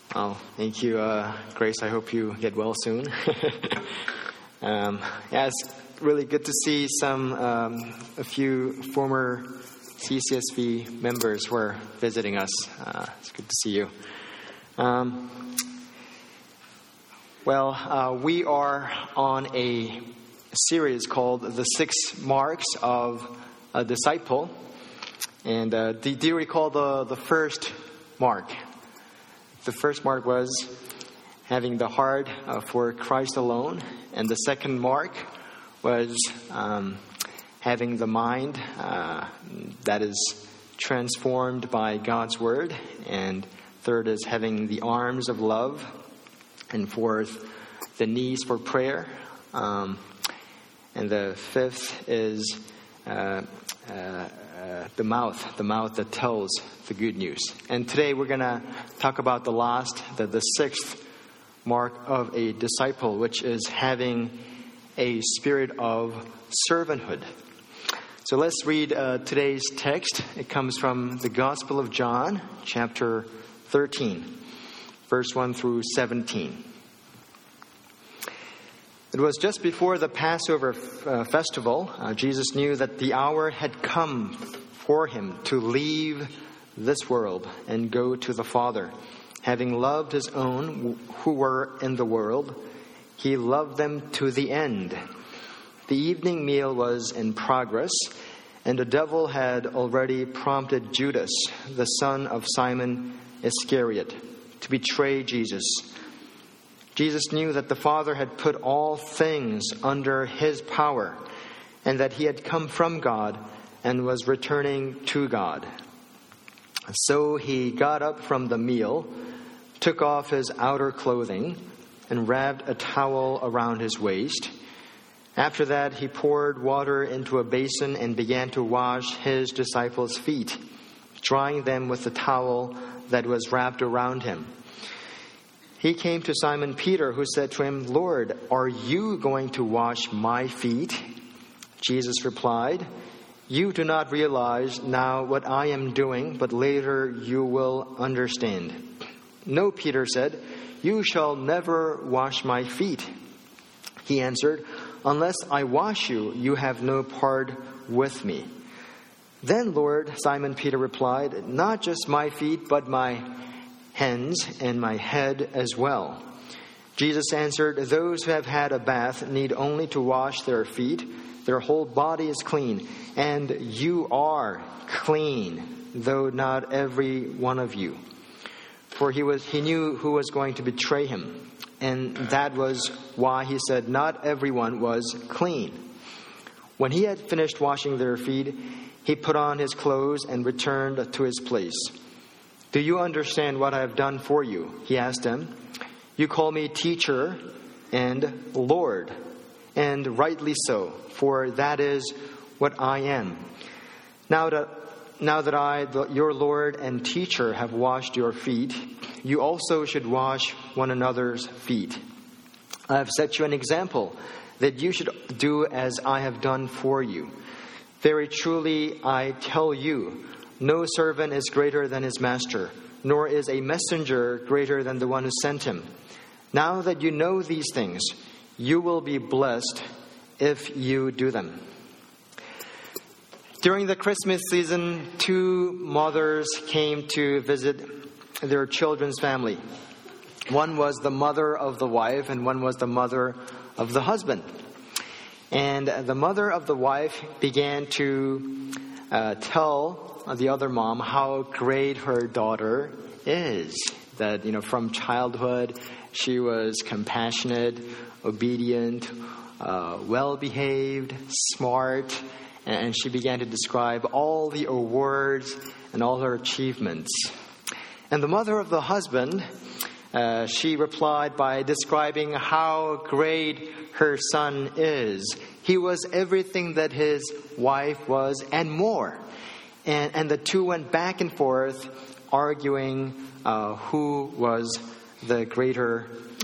Oh, thank you, Grace. I hope you get well soon. It's really good to see a few former CCSV members who are visiting us. It's good to see you. We are on a series called The 6 Marks of a Disciple. And do you recall the first mark? The first mark was having the heart for Christ alone. And the second mark was having the mind that is transformed by God's Word. And third is having the arms of love. And fourth, the knees for prayer. And the fifth is the mouth that tells the good news. And today we're going to talk about the sixth mark of a disciple, which is having a spirit of servanthood. So let's read today's text. It comes from the Gospel of John, chapter 13, verse 1 through 17. It was just before the Passover festival. Jesus knew that the hour had come for him to leave this world and go to the Father. Having loved his own who were in the world, he loved them to the end. The evening meal was in progress, and the devil had already prompted Judas, the son of Simon Iscariot, to betray Jesus. Jesus knew that the Father had put all things under his power, and that he had come from God and was returning to God. So he got up from the meal, took off his outer clothing, and wrapped a towel around his waist. After that, he poured water into a basin and began to wash his disciples' feet, drying them with the towel that was wrapped around him. He came to Simon Peter, who said to him, "Lord, are you going to wash my feet?" Jesus replied, "You do not realize now what I am doing, but later you will understand." "No," Peter said, "you shall never wash my feet." He answered, "Unless I wash you, you have no part with me." "Then, Lord," Simon Peter replied, "not just my feet, but my hands and my head as well." Jesus answered, "Those who have had a bath need only to wash their feet. Their whole body is clean, and you are clean, though not every one of you." For he knew who was going to betray him, and that was why he said not everyone was clean. When he had finished washing their feet, he put on his clothes and returned to his place. "Do you understand what I have done for you?" he asked them. "You call me teacher and Lord, and rightly so, for that is what I am. Now that I, your Lord and teacher, have washed your feet, you also should wash one another's feet. I have set you an example that you should do as I have done for you. Very truly, I tell you, no servant is greater than his master, nor is a messenger greater than the one who sent him. Now that you know these things, you will be blessed if you do them." During the Christmas season, 2 mothers came to visit their children's family. One was the mother of the wife, and one was the mother of the husband. And the mother of the wife began to tell the other mom how great her daughter is. That, from childhood, she was compassionate, obedient, well-behaved, smart, and she began to describe all the awards and all her achievements. And the mother of the husband, she replied by describing how great her son is. He was everything that his wife was and more. And the two went back and forth, arguing who was the greater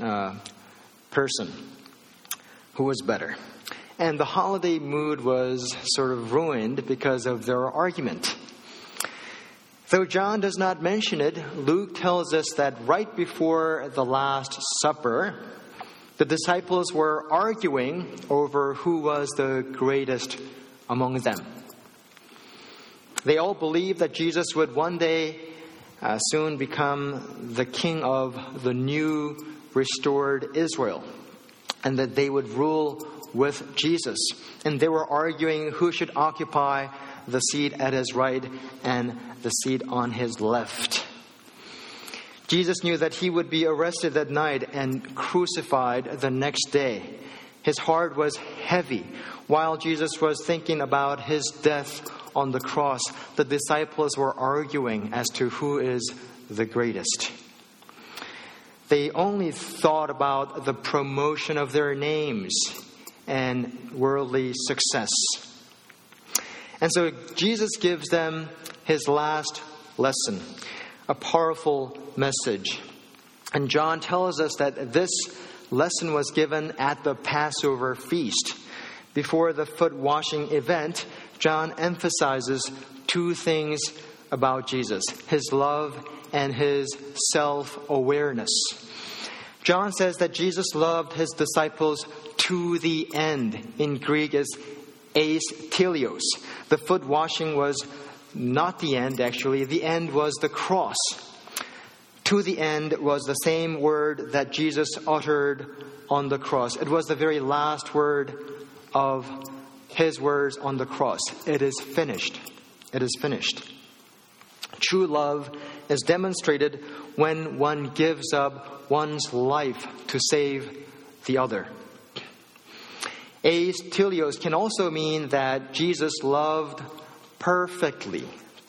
person, who was better. And the holiday mood was sort of ruined because of their argument. Though John does not mention it, Luke tells us that right before the Last Supper, the disciples were arguing over who was the greatest among them. They all believed that Jesus would one day soon become the king of the new restored Israel, and that they would rule with Jesus. And they were arguing who should occupy the seat at his right and the seat on his left. Jesus knew that he would be arrested that night and crucified the next day. His heart was heavy. While Jesus was thinking about his death on the cross, the disciples were arguing as to who is the greatest. They only thought about the promotion of their names and worldly success. And so Jesus gives them his last lesson, a powerful message. And John tells us that this lesson was given at the Passover feast. Before the foot washing event, John emphasizes two things about Jesus: his love and his self-awareness. John says that Jesus loved his disciples to the end. In Greek is eis telios. The foot washing was not the end, actually. The end was the cross. To the end was the same word that Jesus uttered on the cross. It was the very last word of his words on the cross. It is finished. It is finished. True love is demonstrated when one gives up one's life to save the other. Eis telios can also mean that Jesus loved perfectly.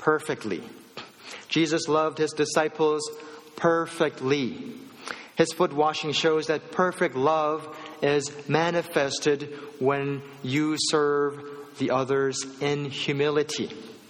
Jesus loved his disciples perfectly. His foot washing shows that perfect love is manifested when you serve the others in humility.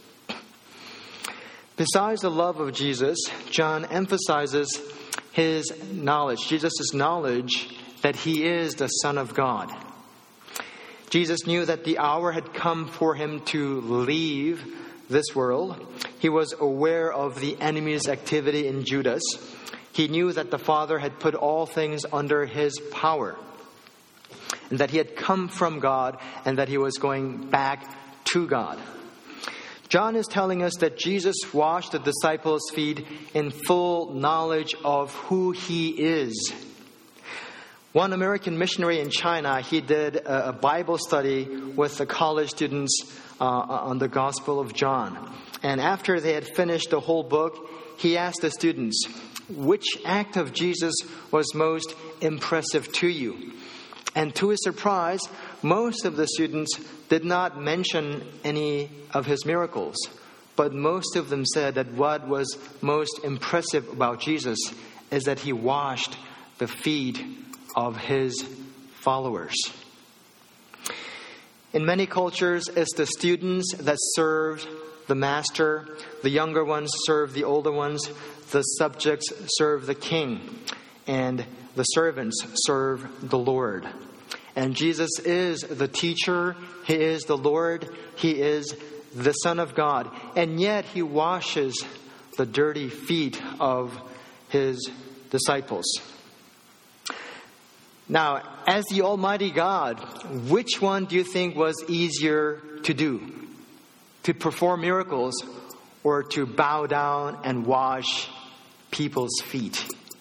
Besides the love of Jesus, John emphasizes his knowledge, Jesus' knowledge that he is the Son of God. Jesus knew that the hour had come for him to leave this world. He was aware of the enemy's activity in Judas. He knew that the Father had put all things under his power, and that he had come from God, and that he was going back to God. John is telling us that Jesus washed the disciples' feet in full knowledge of who he is. One American missionary in China, he did a Bible study with the college students on the Gospel of John. And after they had finished the whole book, he asked the students, which act of Jesus was most impressive to you? And to his surprise, most of the students did not mention any of his miracles. But most of them said that what was most impressive about Jesus is that he washed the feet of his followers. In many cultures, it's the students that served the master. The younger ones serve the older ones. The subjects serve the king. And the servants serve the Lord. And Jesus is the teacher. He is the Lord. He is the Son of God. And yet he washes the dirty feet of his disciples. Now, as the Almighty God, which one do you think was easier to do? To perform miracles or to bow down and wash people's feet?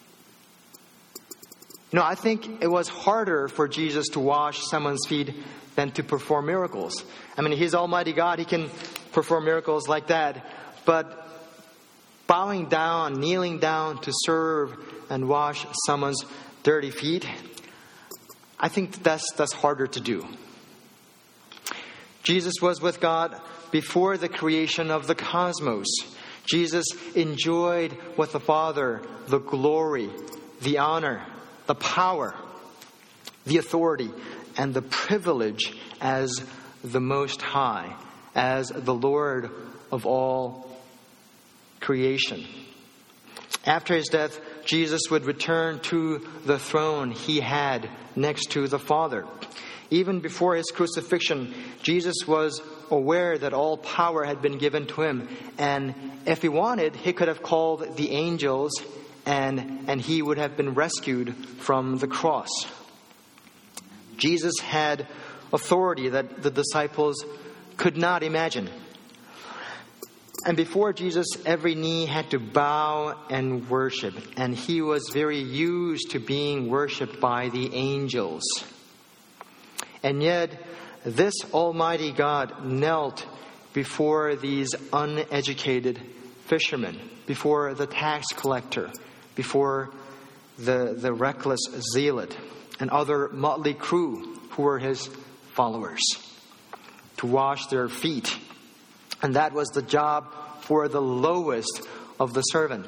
No, I think it was harder for Jesus to wash someone's feet than to perform miracles. I mean, he's Almighty God. He can perform miracles like that. But bowing down, kneeling down to serve and wash someone's dirty feet, I think that's harder to do. Jesus was with God before the creation of the cosmos. Jesus enjoyed with the Father the glory, the honor, the power, the authority, and the privilege as the Most High, as the Lord of all creation. After his death, Jesus would return to the throne he had next to the Father. Even before his crucifixion, Jesus was aware that all power had been given to him. And if he wanted, he could have called the angels and he would have been rescued from the cross. Jesus had authority that the disciples could not imagine. And before Jesus, every knee had to bow and worship. And he was very used to being worshipped by the angels. And yet, this Almighty God knelt before these uneducated fishermen, before the tax collector, before the reckless zealot, and other motley crew who were his followers, to wash their feet. And that was the job for the lowest of the servants.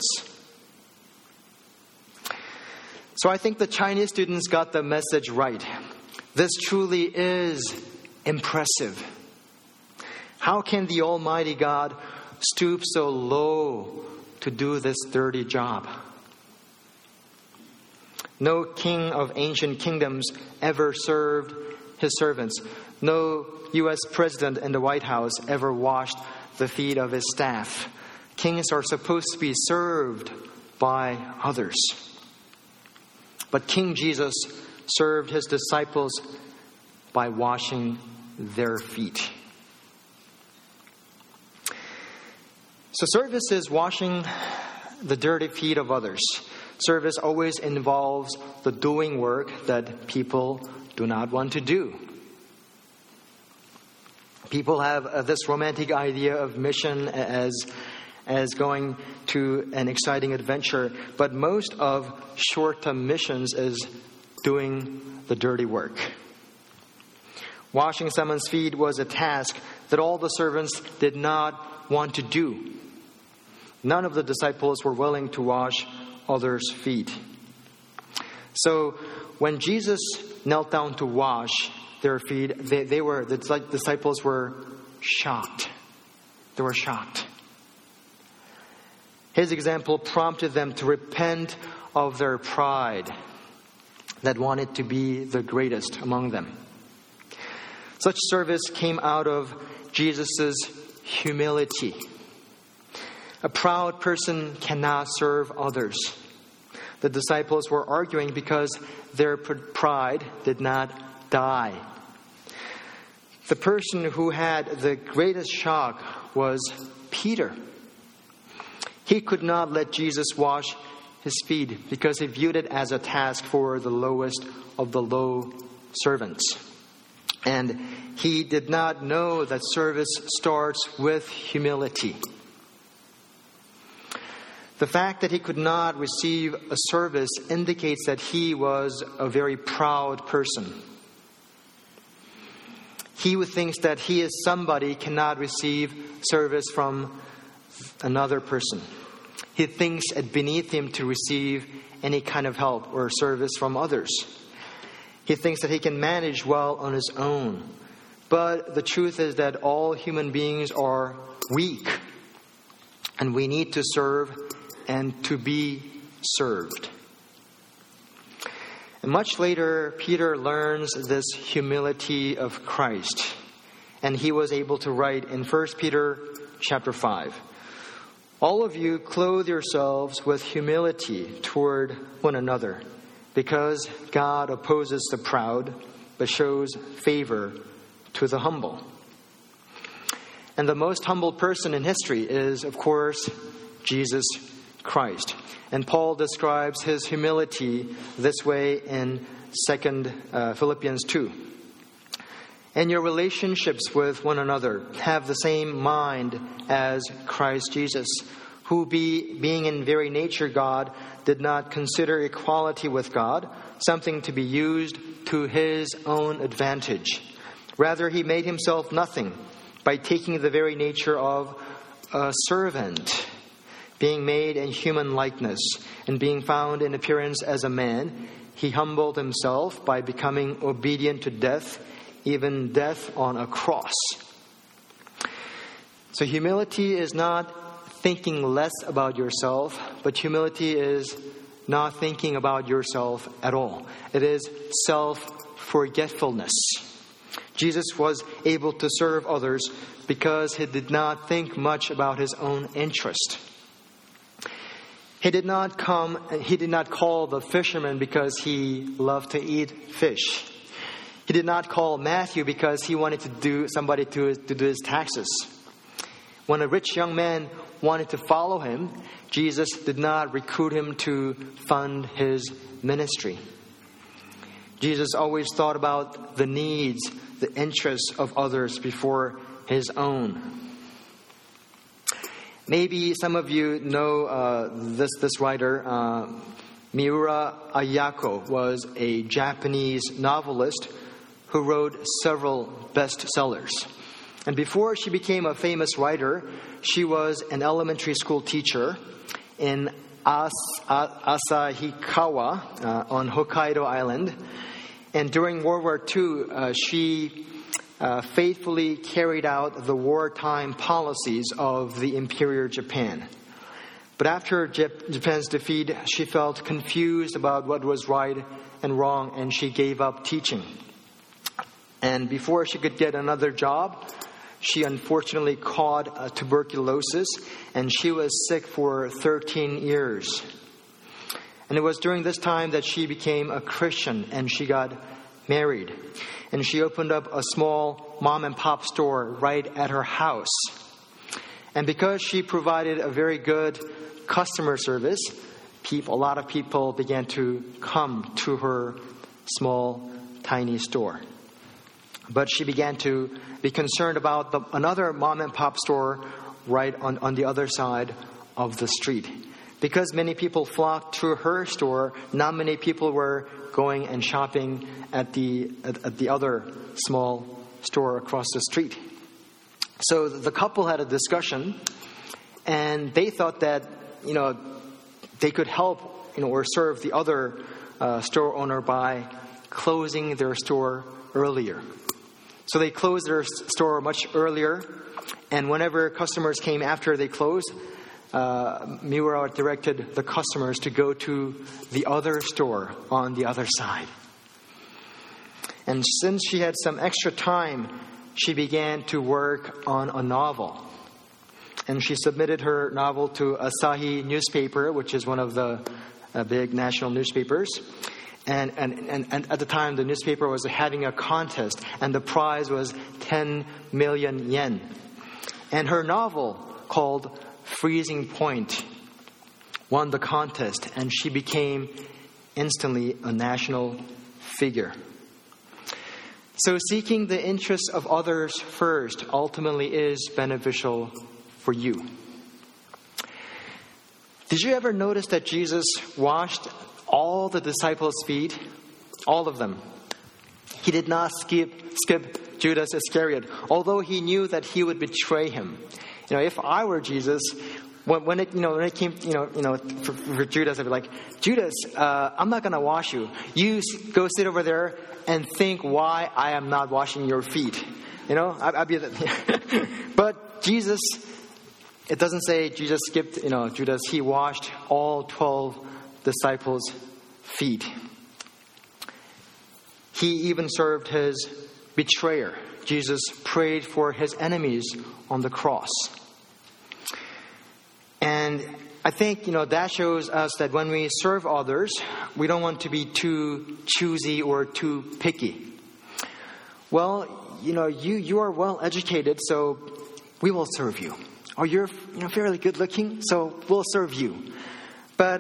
So I think the Chinese students got the message right. This truly is impressive. How can the Almighty God stoop so low to do this dirty job? No king of ancient kingdoms ever served his servants. No U.S. president in the White House ever washed the feet of his staff. Kings are supposed to be served by others. But King Jesus served his disciples by washing their feet. So service is washing the dirty feet of others. Service always involves the doing work that people do not want to do. People have this romantic idea of mission as going to an exciting adventure, but most of short-term missions is doing the dirty work. Washing someone's feet was a task that all the servants did not want to do. None of the disciples were willing to wash others' feet. So when Jesus knelt down to wash their feet, the disciples were shocked. They were shocked. His example prompted them to repent of their pride that wanted to be the greatest among them. Such service came out of Jesus' humility. A proud person cannot serve others. The disciples were arguing because their pride did not die. The person who had the greatest shock was Peter. He could not let Jesus wash his feet because he viewed it as a task for the lowest of the low servants. And he did not know that service starts with humility. The fact that he could not receive a service indicates that he was a very proud person. He who thinks that he is somebody cannot receive service from another person. He thinks it beneath him to receive any kind of help or service from others. He thinks that he can manage well on his own. But the truth is that all human beings are weak, and we need to serve and to be served. And much later, Peter learns this humility of Christ, and he was able to write in 1 Peter chapter 5, "All of you clothe yourselves with humility toward one another, because God opposes the proud, but shows favor to the humble." And the most humble person in history is, of course, Jesus Christ. And Paul describes his humility this way in Philippians 2. "In your relationships with one another, have the same mind as Christ Jesus, who being in very nature God, did not consider equality with God something to be used to his own advantage. Rather, he made himself nothing by taking the very nature of a servant, being made in human likeness, and being found in appearance as a man, he humbled himself by becoming obedient to death, even death on a cross." So humility is not thinking less about yourself, but humility is not thinking about yourself at all. It is self-forgetfulness. Jesus was able to serve others because he did not think much about his own interest. He did not call the fisherman because he loved to eat fish. He did not call Matthew because he wanted to do his taxes. When a rich young man wanted to follow him, Jesus did not recruit him to fund his ministry. Jesus always thought about the needs, the interests of others before his own. Maybe some of you know this writer, Miura Ayako, was a Japanese novelist who wrote several bestsellers. And before she became a famous writer, she was an elementary school teacher in Asahikawa on Hokkaido Island. And during World War II, she faithfully carried out the wartime policies of the Imperial Japan. But after Japan's defeat, she felt confused about what was right and wrong, and she gave up teaching. And before she could get another job, she unfortunately caught tuberculosis, and she was sick for 13 years. And it was during this time that she became a Christian, and she got married. And she opened up a small mom and pop store right at her house. And because she provided a very good customer service, a lot of people began to come to her small, tiny store. But she began to be concerned about another mom and pop store right on the other side of the street. Because many people flocked to her store, not many people were going and shopping at the other small store across the street. So the couple had a discussion, and they thought that, they could help, or serve the other store owner by closing their store earlier. So they closed their store much earlier, and whenever customers came after they closed, Miura directed the customers to go to the other store on the other side. And since she had some extra time, she began to work on a novel. And she submitted her novel to Asahi newspaper, which is one of the big national newspapers. And at the time, the newspaper was having a contest, and the prize was 10 million yen. And her novel, called Freezing Point, won the contest, and she became instantly a national figure. So seeking the interests of others first ultimately is beneficial for you. Did you ever notice that Jesus washed all the disciples' feet? All of them. He did not skip Judas Iscariot, although he knew that he would betray him. If I were Jesus, when it came, for Judas, I'd be like, Judas, I'm not going to wash you. You go sit over there and think why I am not washing your feet. I'd be But Jesus, it doesn't say Jesus skipped, Judas. He washed all 12 disciples' feet. He even served his betrayer. Jesus prayed for his enemies on the cross. And I think, that shows us that when we serve others, we don't want to be too choosy or too picky. Well, you are well educated, so we will serve you. Or you're fairly good looking, so we'll serve you. But,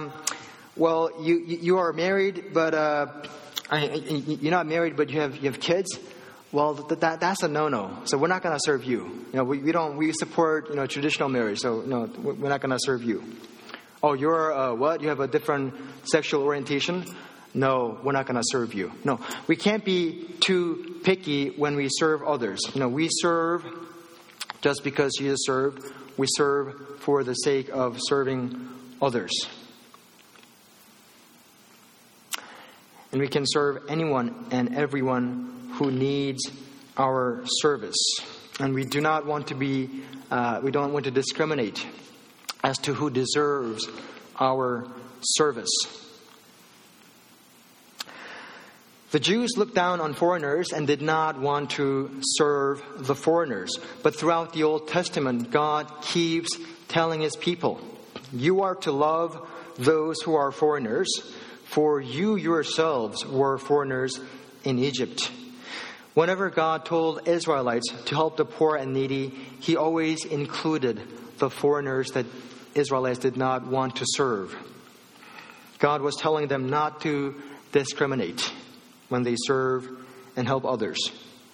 you are married, but you're not married, but you have kids. Well, that's a no-no. So we're not going to serve you. We support traditional marriage. So no, we're not going to serve you. Oh, you're what? You have a different sexual orientation? No, we're not going to serve you. No, we can't be too picky when we serve others. We serve just because Jesus served. We serve for the sake of serving others. And we can serve anyone and everyone who needs our service. And we do not want to we don't want to discriminate as to who deserves our service. The Jews looked down on foreigners and did not want to serve the foreigners. But throughout the Old Testament, God keeps telling His people, you are to love those who are foreigners, for you yourselves were foreigners in Egypt. Whenever God told Israelites to help the poor and needy, He always included the foreigners that Israelites did not want to serve. God was telling them not to discriminate when they serve and help others.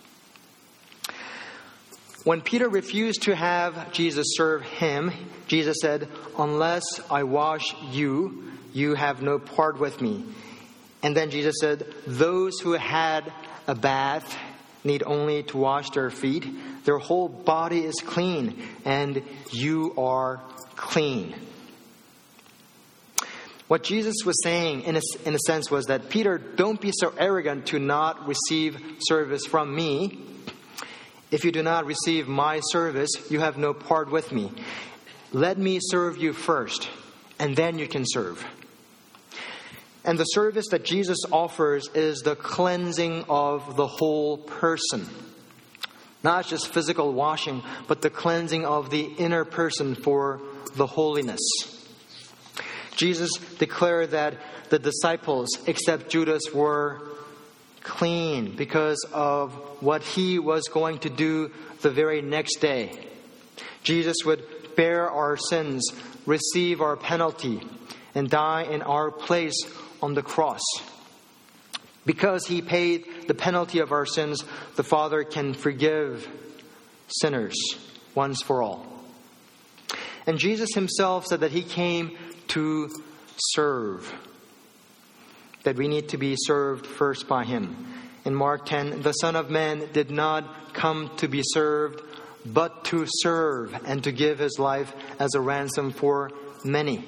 When Peter refused to have Jesus serve him, Jesus said, unless I wash you, you have no part with me. And then Jesus said, those who had a bath need only to wash their feet. Their whole body is clean, and you are clean. What Jesus was saying, in a sense, was that, Peter, don't be so arrogant to not receive service from me. If you do not receive my service, you have no part with me. Let me serve you first, and then you can serve. And the service that Jesus offers is the cleansing of the whole person. Not just physical washing, but the cleansing of the inner person for the holiness. Jesus declared that the disciples, except Judas, were clean because of what He was going to do the very next day. Jesus would bear our sins, receive our penalty, and die in our place on the cross. Because He paid the penalty of our sins, the Father can forgive sinners once for all. And Jesus Himself said that He came to serve, that we need to be served first by Him. In Mark 10, the Son of Man did not come to be served, but to serve and to give His life as a ransom for many.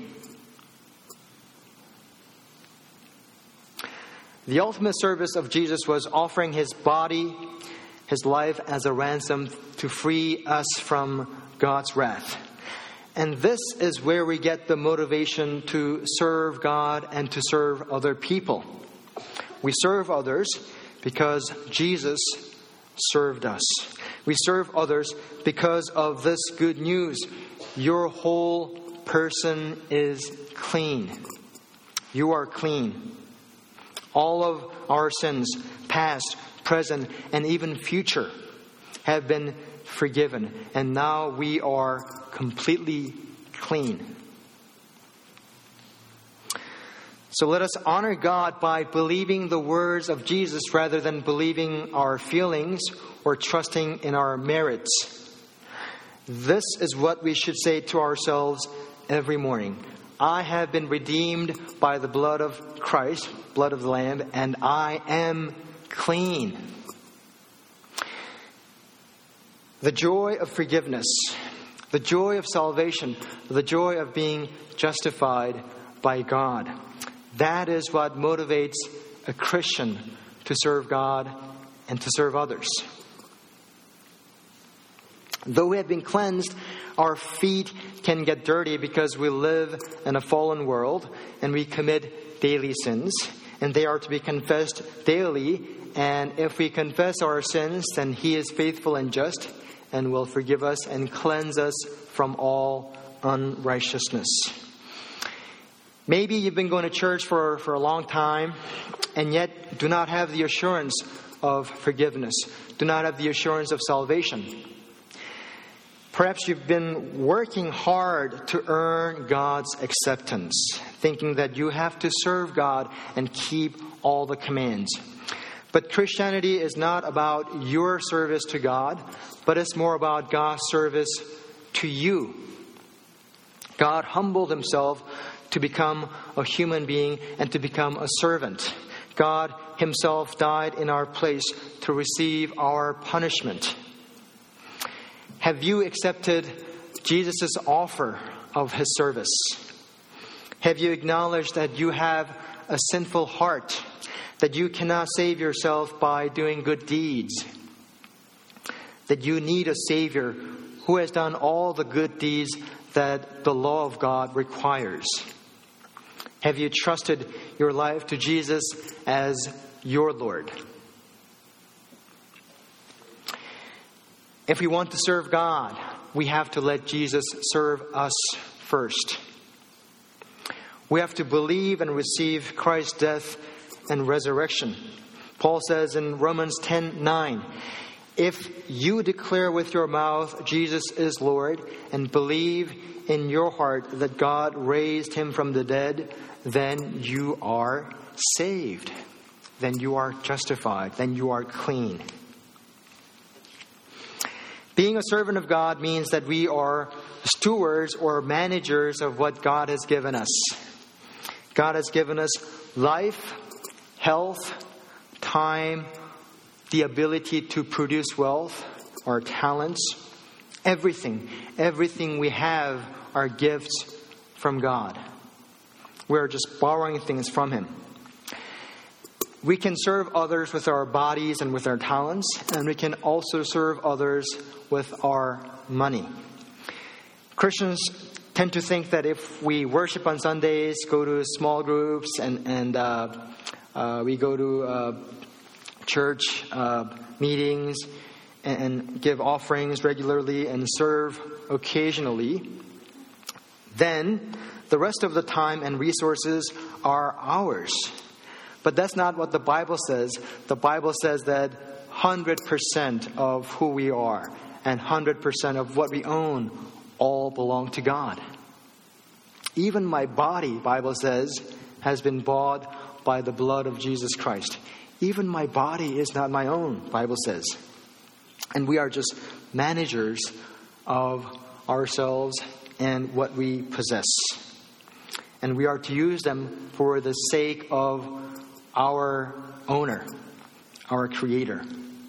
The ultimate service of Jesus was offering His body, His life as a ransom to free us from God's wrath. And this is where we get the motivation to serve God and to serve other people. We serve others because Jesus served us. We serve others because of this good news. Your whole person is clean. You are clean. All of our sins, past, present, and even future, have been forgiven. And now we are completely clean. So let us honor God by believing the words of Jesus rather than believing our feelings or trusting in our merits. This is what we should say to ourselves every morning. I have been redeemed by the blood of Christ, blood of the Lamb, and I am clean. The joy of forgiveness, the joy of salvation, the joy of being justified by God. That is what motivates a Christian to serve God and to serve others. Though we have been cleansed, our feet can get dirty because we live in a fallen world and we commit daily sins. And they are to be confessed daily. And if we confess our sins, then He is faithful and just and will forgive us and cleanse us from all unrighteousness. Maybe you've been going to church for a long time and yet do not have the assurance of forgiveness, do not have the assurance of salvation. Perhaps you've been working hard to earn God's acceptance, thinking that you have to serve God and keep all the commands. But Christianity is not about your service to God, but it's more about God's service to you. God humbled Himself to become a human being and to become a servant. God Himself died in our place to receive our punishment. Have you accepted Jesus' offer of His service? Have you acknowledged that you have a sinful heart, that you cannot save yourself by doing good deeds, that you need a Savior who has done all the good deeds that the law of God requires? Have you trusted your life to Jesus as your Lord. If we want to serve God, we have to let Jesus serve us first. We have to believe and receive Christ's death and resurrection. Paul says in Romans 10:9, if you declare with your mouth Jesus is Lord and believe in your heart that God raised him from the dead, then you are saved. Then you are justified. Then you are clean. Being a servant of God means that we are stewards or managers of what God has given us. God has given us life, health, time, the ability to produce wealth, our talents, everything. Everything we have are gifts from God. We're just borrowing things from Him. We can serve others with our bodies and with our talents, and we can also serve others with our money. Christians tend to think that if we worship on Sundays, go to small groups, and we go to church meetings and give offerings regularly and serve occasionally, then the rest of the time and resources are ours. But that's not what the Bible says. The Bible says that 100% of who we are and 100% of what we own all belong to God. Even my body, Bible says, has been bought by the blood of Jesus Christ. Even my body is not my own, Bible says. And we are just managers of ourselves and what we possess. And we are to use them for the sake of our owner, our Creator.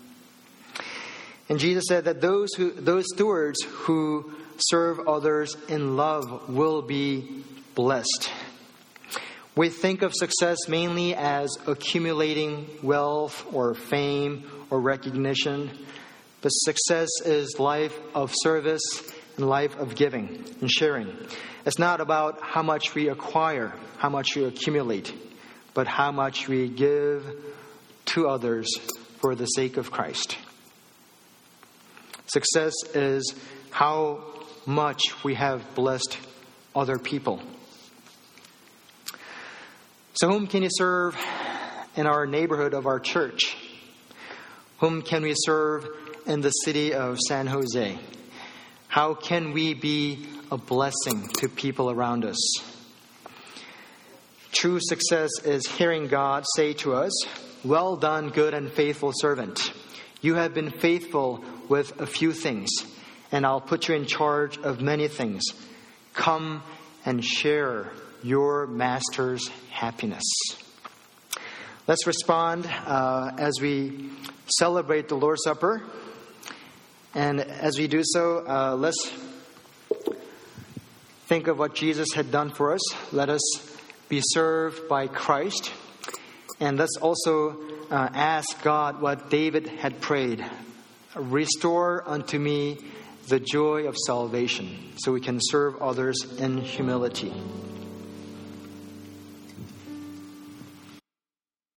And Jesus said that those stewards who serve others in love will be blessed. We think of success mainly as accumulating wealth or fame or recognition. But success is life of service and life of giving and sharing. It's not about how much we acquire, how much we accumulate, but how much we give to others for the sake of Christ. Success is how much we have blessed other people. So whom can you serve in our neighborhood of our church? Whom can we serve in the city of San Jose? How can we be a blessing to people around us? True success is hearing God say to us, "Well done, good and faithful servant. You have been faithful with a few things, and I'll put you in charge of many things. Come and share your master's happiness." Let's respond as we celebrate the Lord's Supper. And as we do so, let's think of what Jesus had done for us. Let us be served by Christ. And let's also ask God what David had prayed. Restore unto me the joy of salvation, so we can serve others in humility.